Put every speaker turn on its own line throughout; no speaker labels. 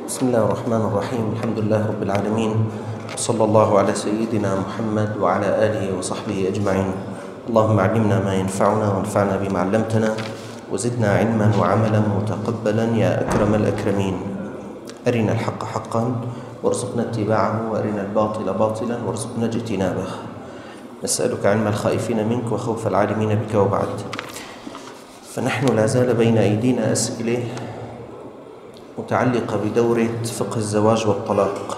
بسم الله الرحمن الرحيم. الحمد لله رب العالمين، وصلى الله على سيدنا محمد وعلى آله وصحبه أجمعين. اللهم علمنا ما ينفعنا وانفعنا بما علمتنا، وزدنا علما وعملا متقبلا يا أكرم الأكرمين. أرنا الحق حقا وارزقنا اتباعه، وأرنا الباطل باطلا وارزقنا اجتنابه. نسألك علم الخائفين منك وخوف العالمين بك. وبعد، فنحن لا زال بين أيدينا أسئلة متعلقة بدورة فقه الزواج والطلاق.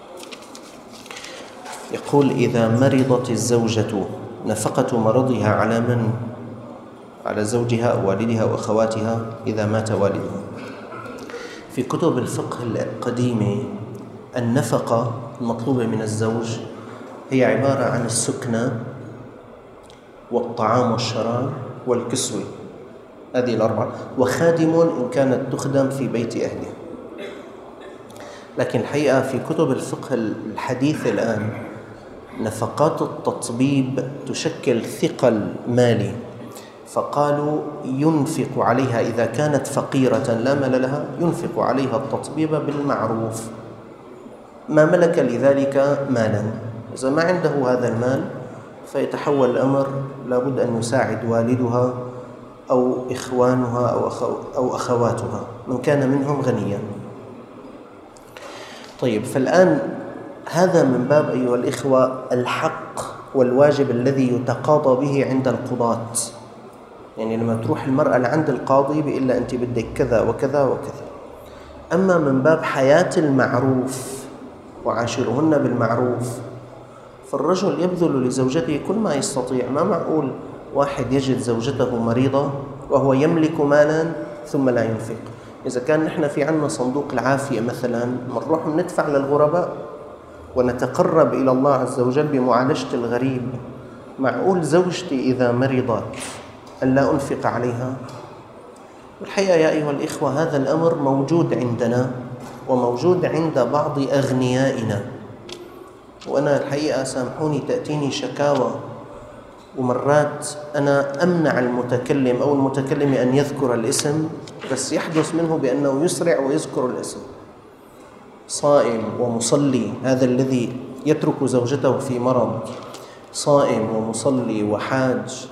يقول: إذا مرضت الزوجة نفقة مرضها على من؟ على زوجها أو والدها أو أخواتها إذا مات والدها. في كتب الفقه القديمة النفقة المطلوبة من الزوج هي عبارة عن السكنة والطعام والشراب والكسوة، هذه الأربعة، وخادم إن كانت تخدم في بيت أهله. لكن الحقيقة في كتب الفقه الحديث الآن نفقات التطبيب تشكل ثقل مالي، فقالوا ينفق عليها إذا كانت فقيرة لا مال لها، ينفق عليها التطبيب بالمعروف ما ملك لذلك مالا. إذا ما عنده هذا المال فيتحول الأمر لابد أن يساعد والدها أو إخوانها أو أخواتها من كان منهم غنيا. طيب، فالآن هذا من باب أيها الإخوة الحق والواجب الذي يتقاضى به عند القضاة. يعني لما تروح المرأة لعند القاضي بيقول لها أنت بدك كذا وكذا وكذا. أما من باب حياة المعروف وعاشرهن بالمعروف، فالرجل يبذل لزوجته كل ما يستطيع. ما معقول واحد يجد زوجته مريضة وهو يملك مالا ثم لا ينفق. إذا كان نحن في عنا صندوق العافية مثلا، نروح ندفع للغرباء ونتقرب إلى الله عز وجل بمعالجة الغريب. معقول زوجتي إذا مرضت ألا أنفق عليها؟ والحقيقة يا أيها الإخوة هذا الأمر موجود عندنا وموجود عند بعض أغنيائنا. وأنا الحقيقة سامحوني تأتيني شكاوى، ومرات أنا أمنع المتكلم أو المتكلم أن يذكر الاسم، بس يحدث منه بأنه يسرع ويذكر الاسم. صائم ومصلي، هذا الذي يترك زوجته في مرض، صائم ومصلي وحاج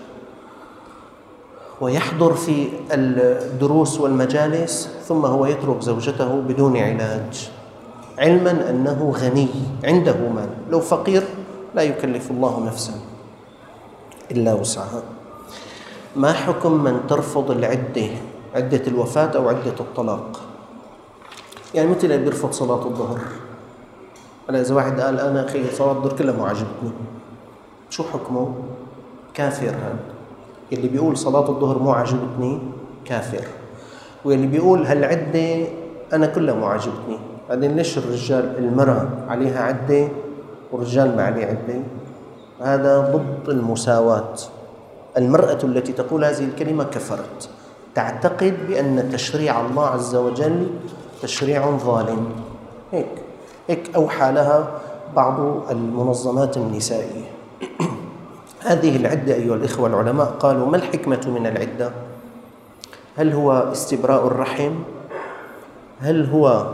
ويحضر في الدروس والمجالس، ثم هو يترك زوجته بدون علاج، علما أنه غني عنده مال. لو فقير لا يكلف الله نفسا إلا وسعها. ما حكم من ترفض العدة، عدة الوفاة أو عدة الطلاق؟ يعني مثل اللي بيرفض صلاة الظهر. أنا إذا واحد قال أنا أخي صلاة الظهر كلها مو عجبتني، شو حكمه؟ كافر. هذا اللي بيقول صلاة الظهر مو عجبتني كافر، واللي بيقول هالعدة أنا كلها مو عجبتني. بعدين ليش الرجال المرأة عليها عدة والرجال ما عليه عدة؟ هذا ضد المساواة. المرأة التي تقول هذه الكلمة كفرت، تعتقد بأن تشريع الله عز وجل تشريع ظالم. هيك أوحى لها بعض المنظمات النسائية. هذه العدة أيها الإخوة العلماء قالوا: ما الحكمة من العدة؟ هل هو استبراء الرحم؟ هل هو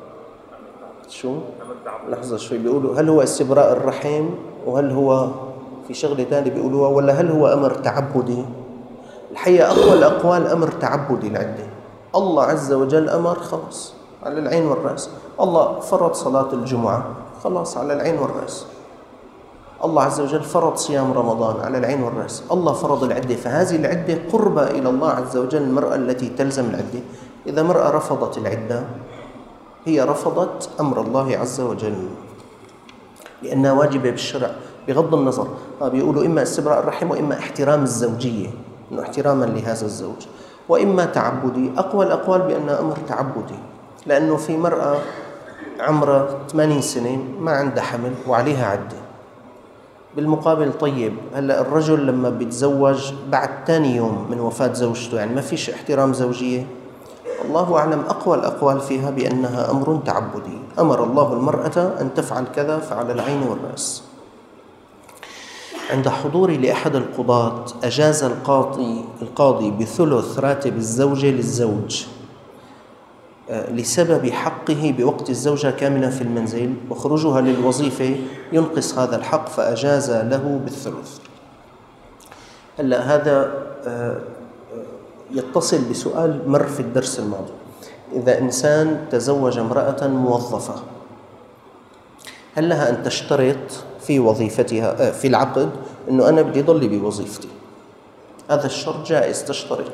لحظة شوي، بيقولوا هل هو استبراء الرحم، وهل هو في شغلة تانية بيقولوها، ولا هل هو أمر تعبدي؟ الحقيقة أقوى الأقوال أمر تعبدي العدة. الله عز وجل أمر، خلاص على العين والرأس. الله فرض صلاة الجمعة، خلاص على العين والرأس. الله عز وجل فرض صيام رمضان، على العين والرأس. الله فرض العدة، فهذه العدة قربة إلى الله عز وجل. المرأة التي تلزم العدة، إذا مرأة رفضت العدة هي رفضت أمر الله عز وجل، لأنها واجبة بالشرع بغض النظر. بيقولوا إما استبراء الرحم وإما احترام الزوجية، إنه احتراما لهذا الزوج، وإما تعبدي. أقوى الأقوال بأنها أمر تعبدي، لأنه في مرأة عمرها 80 سنة ما عندها حمل وعليها عدة. بالمقابل طيب، هلأ الرجل لما بيتزوج بعد ثاني يوم من وفاة زوجته، يعني ما فيش احترام زوجية. الله أعلم. أقوى الأقوال فيها بأنها أمر تعبدي. أمر الله المرأة أن تفعل كذا، فعلى العين والرأس. عند حضوري لأحد القضاة أجاز القاضي بثلث راتب الزوجة للزوج، لسبب حقه بوقت الزوجة كاملا في المنزل، وخروجها للوظيفة ينقص هذا الحق فأجاز له بالثلث. هلا هذا يتصل بسؤال مر في الدرس الماضي. إذا إنسان تزوج امرأة موظفة، هل لها أن تشترط في وظيفتها في العقد أنه أنا بدي ضلي بوظيفتي؟ هذا الشرط جائز، تشترط.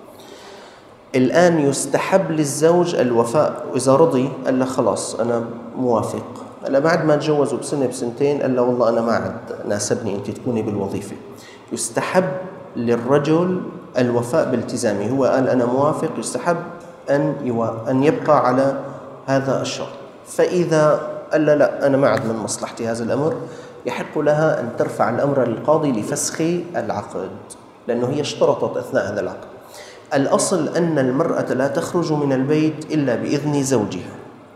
الآن يستحب للزوج الوفاء، وإذا رضي قال له خلاص أنا موافق. هلا بعد ما تجوزوا بسنة بسنتين قال له والله أنا ما عاد ناسبني أنت تكوني بالوظيفة، يستحب للرجل الوفاء بالتزامه. هو قال أنا موافق، يستحب أن يبقى على هذا الشرط. فإذا قال لا أنا ما عاد من مصلحتي هذا الأمر، يحق لها أن ترفع الأمر للقاضي لفسخ العقد، لأنه هي اشترطت أثناء هذا العقد. الأصل أن المرأة لا تخرج من البيت إلا بإذن زوجها.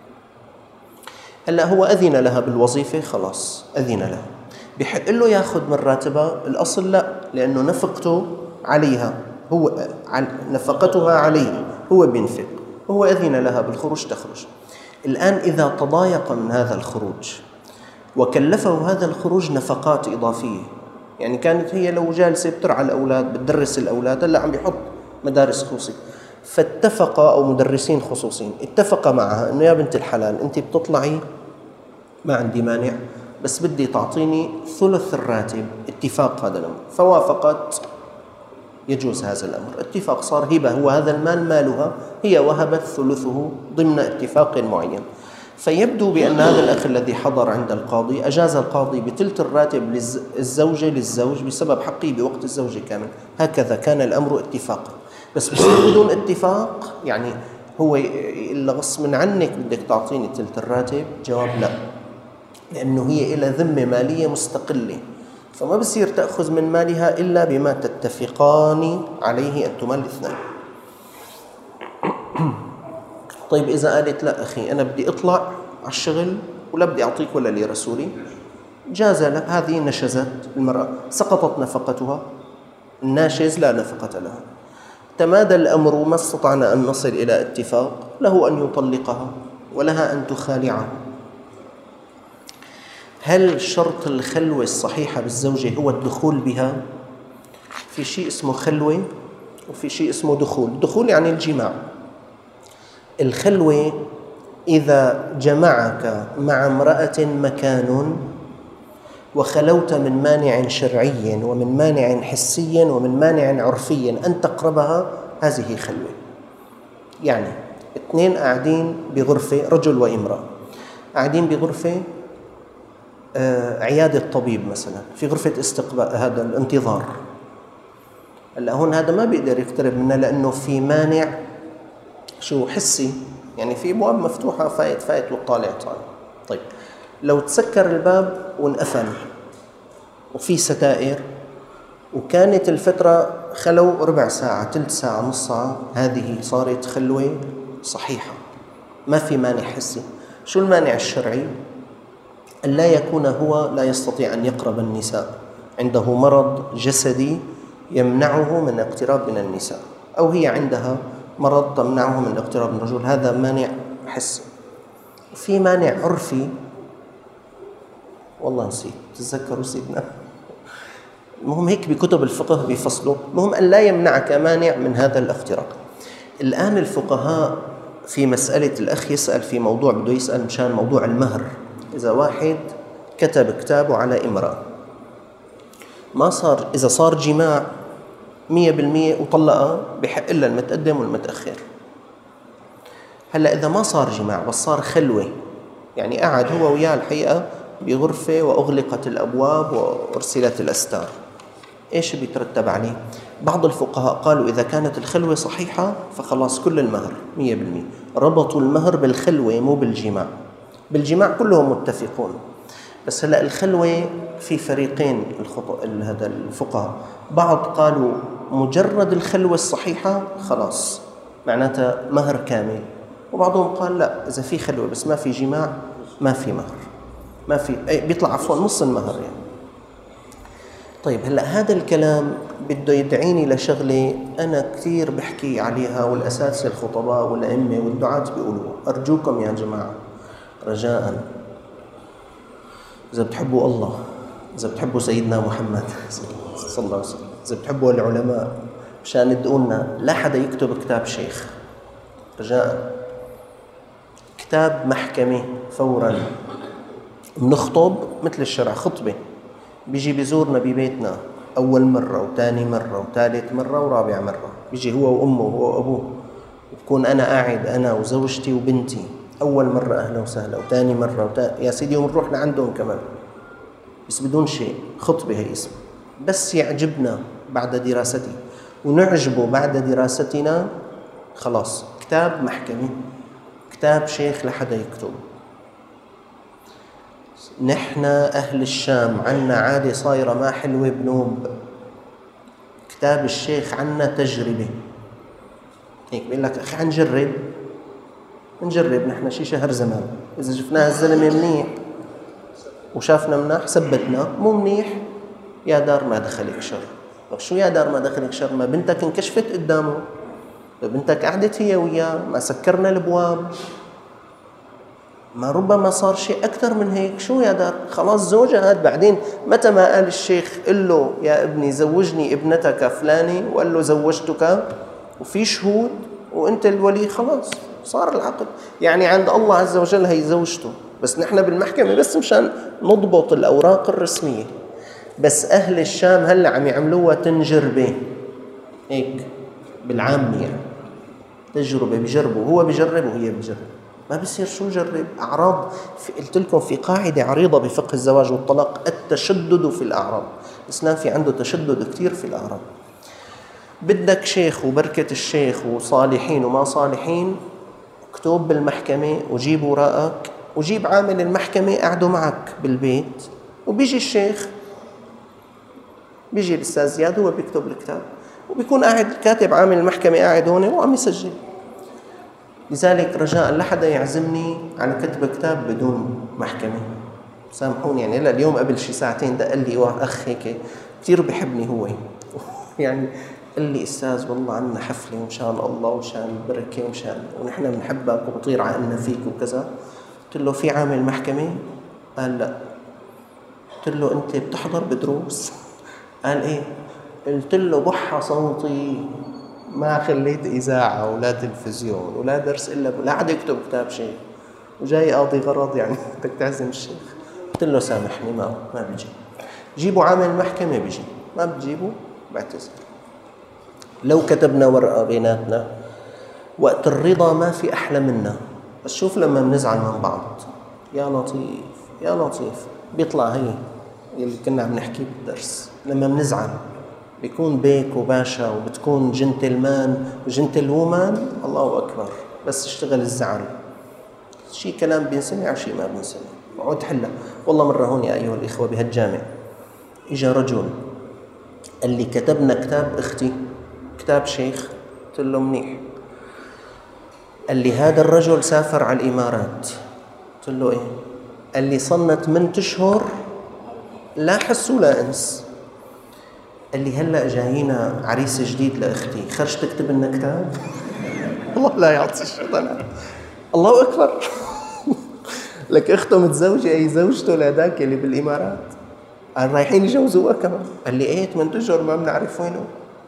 هلا هو أذن لها بالوظيفة، خلاص أذن لها، بحق له يأخذ من راتبها؟ الأصل لا، لأنه نفقته عليها، هو نفقتها عليه، هو بينفق، هو أذن لها بالخروج تخرج. الآن إذا تضايق من هذا الخروج وكلفه هذا الخروج نفقات إضافية، يعني كانت هي لو جالسة بترعى الأولاد بتدرس الأولاد، هلا عم بيحط مدارس خصوصية، فاتفق أو مدرسين خصوصيين اتفق معها إنه يا بنت الحلال أنت بتطلعي ما عندي مانع، بس بدي تعطيني ثلث الراتب، اتفاق هذا الأمر. فوافقت، يجوز هذا الأمر، اتفاق، صار هبة، هو هذا المال مالها، هي وهبت ثلثه ضمن اتفاق معين. فيبدو بأن هذا الأخ الذي حضر عند القاضي أجاز القاضي بتلت الراتب للزوجة للزوج بسبب حقه بوقت الزوجة كامل. هكذا كان الأمر اتفاقا. بس بدون اتفاق يعني هو إلا غصب عنك بدك تعطيني تلت الراتب، جواب لا، لأنه هي إلى ذمة مالية مستقلة، فما بصير تأخذ من مالها إلا بما تتفقان عليه أنتما الاثنان. طيب إذا قالت لا أخي أنا بدي أطلع على الشغل ولا بدي أعطيك ولا لرسولي، جاز لك، هذه نشزت المرأة، سقطت نفقتها، الناشز لا نفقة لها. تمادى الأمر وما استطعنا أن نصل إلى اتفاق، له أن يطلقها ولها أن تخالعه. هل شرط الخلوة الصحيحة بالزوجة هو الدخول بها؟ في شيء اسمه خلوة وفي شيء اسمه دخول. دخول يعني الجماع. الخلوة إذا جمعك مع امرأة مكان وخلوت من مانع شرعي ومن مانع حسي ومن مانع عرفي أن تقربها، هذه خلوة. يعني اثنين قاعدين بغرفة، رجل وامرأة قاعدين بغرفة عيادة طبيب مثلا، في غرفة استقبال هذا الانتظار. هلا هون هذا ما بيقدر يقترب منها لأنه في مانع شو حسي، يعني في أبواب مفتوحة، فايت وطالع طالع. طيب لو تسكر الباب وانقفل وفي ستائر وكانت الفترة خلو ربع ساعة، ثلث ساعة، نص ساعة، هذه صارت خلوة صحيحة، ما في مانع حسي. شو المانع الشرعي؟ أن لا يكون هو لا يستطيع أن يقرب النساء، عنده مرض جسدي يمنعه من الاقتراب من النساء، أو هي عندها مرض تمنعه من الاقتراب من الرجل، هذا مانع حسي. في مانع عرفي، والله نسيت، تتذكروا سيدنا؟ المهم هيك بكتب الفقه بيفصلوا، المهم أن لا يمنعك مانع من هذا الاختراق. الآن الفقهاء في مسألة الأخ يسأل في موضوع بده يسأل مشان موضوع المهر. إذا واحد كتب كتابه على امرأة، ما صار، إذا صار جماع 100% وطلقها، بحق لها المتقدم والمتأخر. هلأ إذا ما صار جماع بس صار خلوة، يعني قعد هو وياه الحقيقة بغرفة وأغلقت الأبواب وأرسلت الأستار، إيش بيترتب عليه؟ بعض الفقهاء قالوا إذا كانت الخلوة صحيحة فخلاص كل المهر 100%. ربطوا المهر بالخلوة مو بالجماع. بالجماع كلهم متفقون، بس هلأ الخلوة في فريقين هذا الفقهاء. بعض قالوا مجرد الخلوة الصحيحة خلاص معناتها مهر كامل، وبعضهم قال لا، إذا في خلوة بس ما في جماع ما في مهر، ما في بيطلع عفوا نص المهر. يعني طيب هلأ هذا الكلام بده يدعيني لشغلة أنا كثير بحكي عليها، والأساتذة الخطباء والأئمة والدعاة بيقولوا. أرجوكم يا جماعة رجاء، إذا بتحبوا الله، إذا بتحبوا سيدنا محمد صلى الله عليه وسلم، إذا بتحبوا العلماء مشان تدقونا، لا حدا يكتب كتاب شيخ رجاء. كتاب محكمة فوراً بنخطب مثل الشرع، خطبة بيجي بيزورنا ببيتنا أول مرة وثاني مرة وثالث مرة ورابع مرة، بيجي هو وأمه وهو وأبوه، بكون أنا قاعد أنا وزوجتي وبنتي أول مرة أهلا وسهلا، وثاني مرة يا سيدي ومنروح لعندهم كمان، بس بدون شيء. خطبة هي اسم، بس يعجبنا بعد دراستي ونعجبه بعد دراستنا خلاص كتاب محكمة، كتاب شيخ لحدا يكتب. نحن أهل الشام عنا عادة صايرة ما حلوة بنوب. كتاب الشيخ عنا تجربة، هيك بيقول لك أخي نجرب نحن شي شهر زمان، إذا شفناه الزلمة منيح وشافنا مناح ثبتنا، مو منيح يا دار ما دخلك شر. طب شو يا دار ما دخلك شر؟ ما بنتك انكشفت قدامه، بنتك قعدت هي وياه، ما سكرنا الابواب، ما ربما صار شيء اكثر من هيك. شو يا دار؟ خلاص زوجها هاد. بعدين متى ما قال الشيخ قل له يا ابني زوجني ابنتك فلاني، وقال له زوجتك وفي شهود وانت الولي، خلاص صار العقد. يعني عند الله عز وجل هي زوجته، بس نحن بالمحكمة بس مشان نضبط الأوراق الرسمية. بس أهل الشام هلأ عم يعملوها تنجربة هيك بالعامية، يعني تجربة، بيجربوا، هو بيجرب وهي بيجرب. ما بصير شو جرب أعراض. قلت لكم في قاعدة عريضة بفقه الزواج والطلاق، التشدد في الأعراض. الإسلام في عنده تشدد كثير في الأعراض. بدك شيخ وبركة الشيخ وصالحين وما صالحين، اكتب بالمحكمة وجيب وراءك وجيب عامل المحكمة قعدوا معك بالبيت، وبيجي الشيخ، بيجي الأستاذ زياد هو بيكتب الكتاب، وبيكون قاعد كاتب عامل المحكمة قاعد هون وعم يسجل. لذلك رجاء لا حدا يعزمني على كتب كتاب بدون محكمة، سامحوني. يعني هلا اليوم قبل شي ساعتين دق لي أخ هيك كثير بحبني هو يعني قال لي أستاذ والله عنا حفلة وإن شاء الله وشان البركة ونحن بنحبك وبطير عقلنا فيك وكذا. قلت له في عامل محكمة؟ قال لا. قلت له أنت بتحضر بدروس؟ قال إيه. قلت له بحى صوتي، ما خليت إذاعة ولا تلفزيون ولا درس إلا لا عاد يكتب كتاب شيخ وجاي قاضي غرض، يعني بدك تعزم الشيخ. قلت له سامحني ما بيجي. جيبوا عامل محكمة بيجي، ما بتجيبوا بعتذر. لو كتبنا ورقة بيناتنا وقت الرضا ما في أحلى منا، بس شوف لما بنزعل من بعض يا لطيف يا لطيف، بيطلع هي اللي كنا عم نحكي بالدرس. لما بنزعل بيكون بيك وباشا وبتكون جنتلمان وجنتلومان، الله أكبر. بس اشتغل الزعل، شي كلام بينسمع وشي ما بينسمع، وعود حلة. والله مرة هون يا أيها الإخوة بهالجامع إجا رجل قال لي كتبنا كتاب أختي كتاب شيخ. قلت له منيح. قال لي هذا الرجل سافر على الإمارات. قلت له إيه؟ قال لي صنة 8 أشهر لا حس ولا أنس. قال لي هلأ جايينا عريس جديد لأختي، خرج تكتب لنا كتاب. الله لا يعطي الشيطان. الله أكبر. لك أخته متزوجة أي زوجته لهداك اللي بالإمارات، قال رايحين يجوزوها كمان. قال لي إيه 8 أشهر ما بنعرف وينه،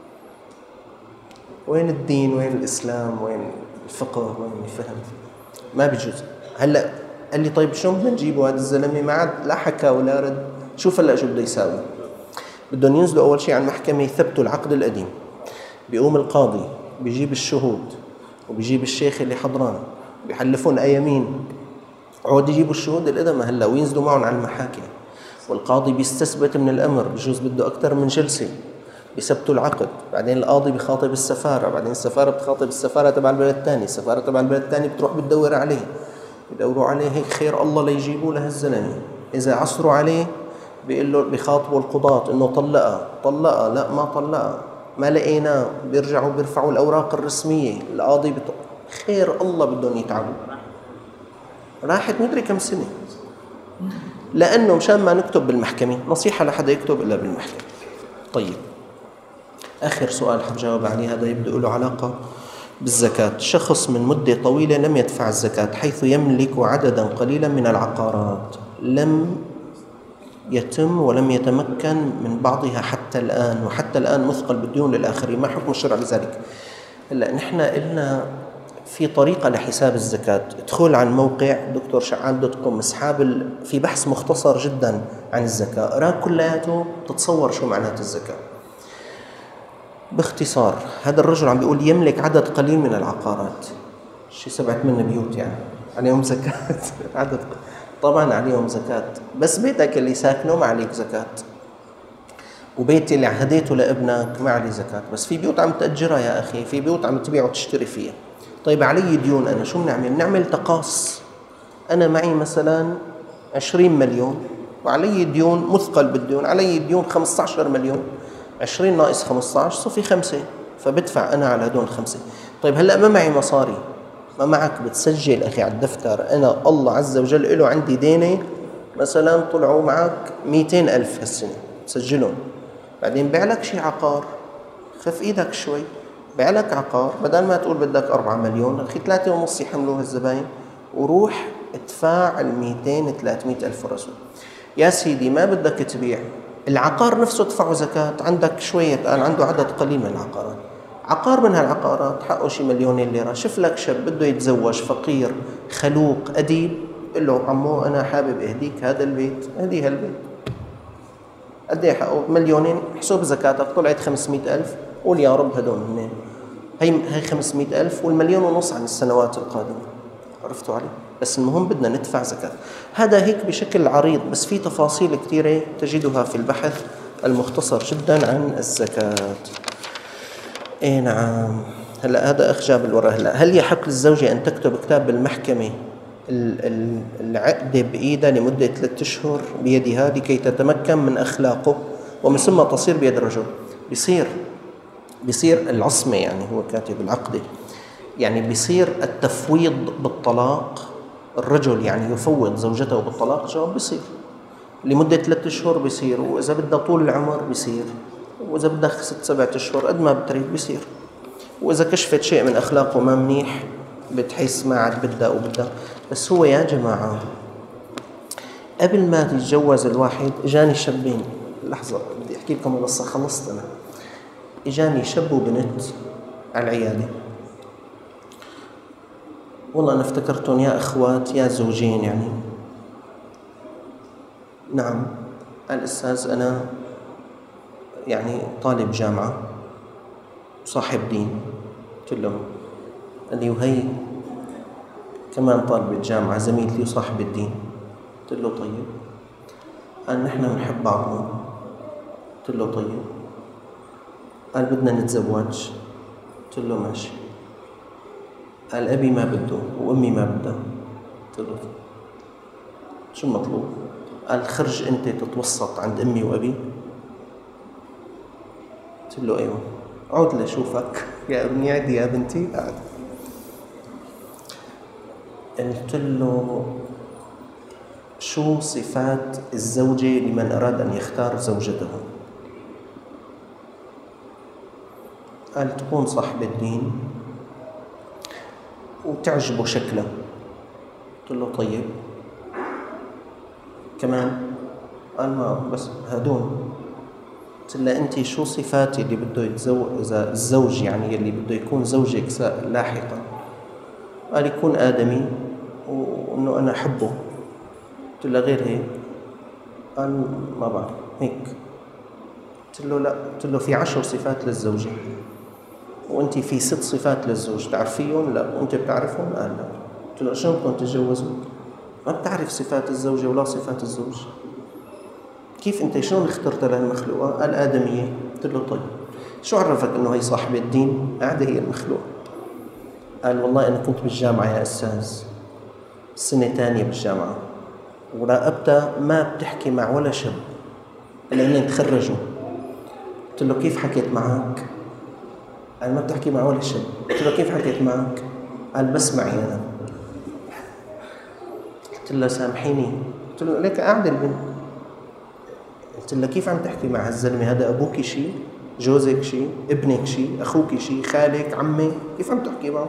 وين الدين، وين الإسلام، وين الفقه، وين الفهم، ما بيجوز. هلأ قال لي طيب شو بدنا نجيبه هذا الزلمة؟ ما عاد لا حكى ولا رد. شوف هلأ شو بده يساوي. بدهم ينزلوا أول شيء على المحكمة يثبتوا العقد القديم، بيقوم القاضي بيجيب الشهود وبيجيب الشيخ اللي حضران بيحلفون أيمين، عود يجيبوا الشهود القدماء هلا وينزلوا معهم على المحاكم، والقاضي بيستثبت من الأمر، بجوز بده أكثر من جلسة، بيثبتوا العقد. بعدين القاضي بيخاطب السفارة، بعدين السفارة بتخاطب السفارة تبع البلد الثاني، السفارة تبع البلد الثاني بتروح بتدور عليه، بدوروا عليه هيك خير الله ليجيبوا له الزلمة. إذا عصروا عليه بيقول له بيخاطبوا القضاة إنه طلقها لا ما طلقها، ما لقيناه، بيرجعوا بيرفعوا الأوراق الرسمية، القاضي خير الله بدهم يتعبوا. راحت مدري كم سنة، لأنه مشان ما نكتب بالمحكمة. نصيحة لحدا يكتب إلا بالمحكمة. طيب، آخر سؤال حجاوب عليه، هذا يبدو له علاقة بالزكاة. شخص من مدة طويلة لم يدفع الزكاة حيث يملك عددا قليلا من العقارات، لم يتم ولم يتمكن من بعضها حتى الآن، وحتى الآن مثقل بالديون للآخرين، ما حكم الشرع بذلك؟ هلا نحن قلنا في طريقة لحساب الزكاة. ادخل على الموقع دكتور شعال دوت كوم، اسحاب في بحث مختصر جدا عن الزكاة، اقراه كلياته تتصور شو معنات الزكاة. باختصار، هذا الرجل عم بيقول يملك عدد قليل من العقارات، شي 7-8 بيوت، يعني عليهم زكاة عدد، طبعا عليهم زكاة، بس بيتك اللي ساكنه ما عليك زكاة، وبيت اللي هديته لابنك ما عليه زكاة، بس في بيوت عم تأجرها يا أخي، في بيوت عم تبيع وتشتري فيها. طيب علي ديون، أنا شو بنعمل تقاص. أنا معي مثلا 20 مليون وعلي ديون، مثقل بالديون، علي ديون 15 مليون، 20 ناقص 15 صفي 5، فبدفع أنا على هدول 5. طيب هلأ ما معي مصاري، ما معك بتسجل أخي على الدفتر، أنا الله عز وجل له عندي دينة مثلا طلعوا معك 200,000 هالسنة، تسجلهم. بعدين بيعلك شي عقار، خف ايدك شوي، بيعلك عقار، بدل ما تقول بدك 4 مليون اخي 3.5 يحملوها الزباين، وروح ادفع 200-300 ألف رسول. يا سيدي ما بدك تبيع العقار نفسه ادفعه زكاة، عندك شوية، قال عنده عدد قليل من العقارات، عقار من هالعقارات حقه شي 2,000,000 ليرة. شوف لك شاب بده يتزوج، فقير خلوق أديب، قل له عمو أنا حابب أهديك هذا البيت، هدي هالبيت، قد ايه حقه؟ 2,000,000، حسب زكاتك طلعت 500,000، قول يا رب هدول منين؟ هي 500,000 وال1,500,000 عن السنوات القادمة. عرفتوا علي؟ بس المهم بدنا ندفع زكاة. هذا هيك بشكل عريض، بس في تفاصيل كثيرة تجدها في البحث المختصر جدا عن الزكاة. اي نعم. هلا هذا اخ جاب الورقة. هلا هل يحق للزوجة ان تكتب كتاب بالمحكمة العقد بإيدها لمدة 3 أشهر بيدها لكي تتمكن من أخلاقه، ومن ثم تصير بيد الرجل؟ بيصير العصمة، يعني هو كاتب العقد، يعني بيصير التفويض بالطلاق، الرجل يعني يفوض زوجته بالطلاق. جواب بيصير لمدة 3 أشهر بيصير، وإذا بدها طول العمر بيصير، وإذا بدها 6-7 أشهر قد ما بتريد بيصير، وإذا كشفت شيء من أخلاقه ما منيح بتحس ما عاد بدها وبدها. بس هو يا جماعة قبل ما يتجوز الواحد اجاني شابين، لحظة بدي احكي لكم قصة، خلصت انا. اجاني شاب وبنت على العيادة، والله انا افتكرتهم يا اخوات يا زوجين يعني. نعم. قال استاذ انا يعني طالب جامعة وصاحب دين. قلت له، قال لي وهي كمان طالبة جامعة زميلتي وصاحب الدين. قلت له طيب. قال نحن بنحب بعضنا. قلت له طيب. قال بدنا نتزوج. قلت له ماشي. قال أبي ما بده وأمي ما بدها. قلت له شو المطلوب؟ قال خرج أنت تتوسط عند أمي وأبي. قلت له أيوه. عود لشوفك يا ابني، عدي يا بنتي. قعد. قلت له شو صفات الزوجة لمن أراد أن يختار زوجته؟ قال تكون صاحب الدين وتعجبه شكله. قلت له طيب كمان؟ قال ما بس هدون. قلت له أنت شو صفات اللي بده يتزوج، إذا الزوج يعني اللي بده يكون زوجك لاحقا؟ قال يكون آدمي وإنه أنا أحبه. قلت له غير هيك؟ قال ما بعرف هيك. قلت له لا. قلت له في 10 صفات للزوجة وانت في 6 صفات للزوج، تعرفيهم؟ لا. وانت بتعرفهم؟ قال لا. قلت له شلون بدكم تتجوزوا؟ ما بتعرف صفات الزوجة ولا صفات الزوج، كيف انت شلون اخترت لهالمخلوقة؟ قال آدمية. قلت له طيب شو عرفك انه هي صاحبة الدين؟ قاعدة هي المخلوقة. قال والله انا كنت بالجامعة يا استاذ، سنة 2 بالجامعة، وراقبتها ما بتحكي مع ولا شاب إلا إنهم تخرجوا. قلت له كيف حكيت معك؟ قال ما بتحكي مع ولا شاب. قلت له كيف حكيت معك؟ قال بس معي أنا. قلت له سامحيني. قلت له ليك قاعدة البنت. قلت لها كيف عم تحكي مع هالزلمة هذا؟ أبوك شيء، جوزك شيء، ابنك شيء، أخوك شيء، خالك، عمك، كيف عم تحكي معه؟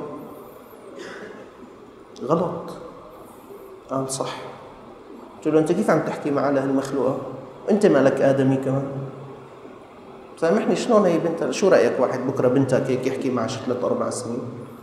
غلط. قال صح. قلت له أنت كيف عم تحكي مع هالمخلوقة؟ أنت مالك آدمي كمان؟ سامحني، شلون هي بنتها؟ شو رأيك واحد بكرة بنتك هيك يحكي معها شي 3-4 سنين؟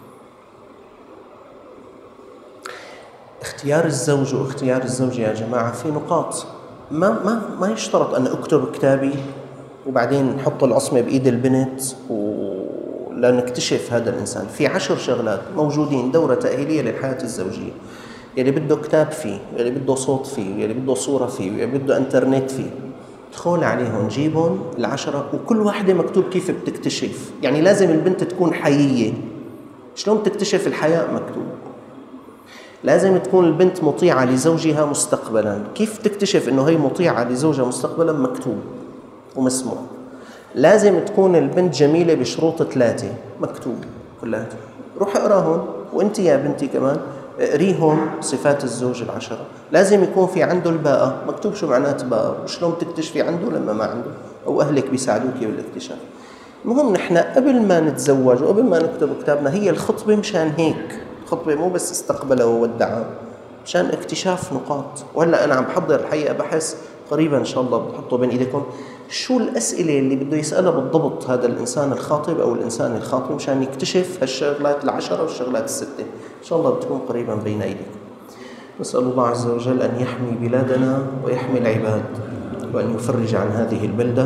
اختيار الزوج واختيار الزوجة يا جماعة في نقاط. ما يشترط أن أكتب كتابي وبعدين نحط العصمة بإيد البنت ولنكتشف هذا الإنسان. في 10 شغلات موجودين، دورة تأهيلية للحياة الزوجية، يلي بده كتاب فيه، يلي بده صوت فيه، يلي بده صورة فيه، يلي بده انترنت فيه. ادخل عليهم، جيبهم 10 وكل واحدة مكتوب كيف بتكتشف. يعني لازم البنت تكون حيية. شلون بتكتشف الحياء؟ مكتوب. لازم تكون البنت مطيعة لزوجها مستقبلا. كيف تكتشف انه هي مطيعة لزوجها مستقبلا؟ مكتوب ومسموع. لازم تكون البنت جميلة بشروط 3، مكتوب كلها. روح اقراهم، وانت يا بنتي كمان اقريهم صفات الزوج 10. لازم يكون في عنده الباءة، مكتوب شو معنات باءة وشلون تكتشفي عنده لما ما عنده، او اهلك بيساعدوك بالاكتشاف. المهم نحن قبل ما نتزوج وقبل ما نكتب كتابنا، هي الخطبة مشان هيك. الخطبة مو بس استقبلها وودعها، مشان اكتشاف نقاط. وهلا انا عم بحضر الحقيقة بحث قريبا ان شاء الله بحطه بين ايديكم، شو الاسئلة اللي بده يسألها بالضبط هذا الانسان الخاطب او الانسان الخاطب مشان يكتشف هالشغلات 10 والشغلات 6. ان شاء الله بتكون قريبا بين ايديكم. نسأل الله عز وجل ان يحمي بلادنا ويحمي العباد، وان يفرج عن هذه البلدة.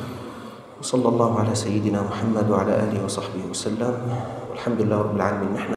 وصلى الله على سيدنا محمد وعلى آله وصحبه وسلم، والحمد لله رب العالمين. نحن